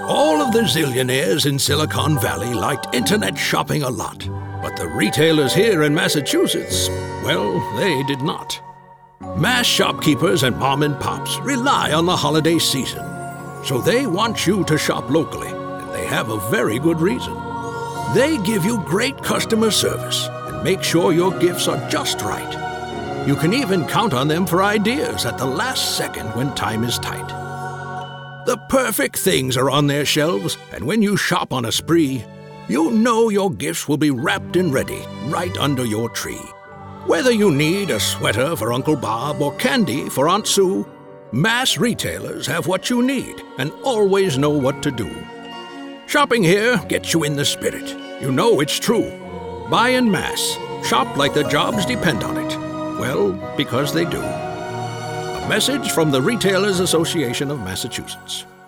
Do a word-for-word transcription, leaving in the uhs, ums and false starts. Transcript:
All of the zillionaires in Silicon Valley liked internet shopping a lot, but the retailers here in Massachusetts, well, they did not. Mass shopkeepers and mom and pops rely on the holiday season, so they want you to shop locally, and they have a very good reason. They give you great customer service and make sure your gifts are just right. You can even count on them for ideas at the last second when time is tight. The perfect things are on their shelves, and when you shop on a spree, you know your gifts will be wrapped and ready right under your tree. Whether you need a sweater for Uncle Bob or candy for Aunt Sue, mass retailers have what you need and always know what to do. Shopping here gets you in the spirit. You know it's true. Buy en masse. Shop like the jobs depend on it. Well, because they do. A message from the Retailers Association of Massachusetts.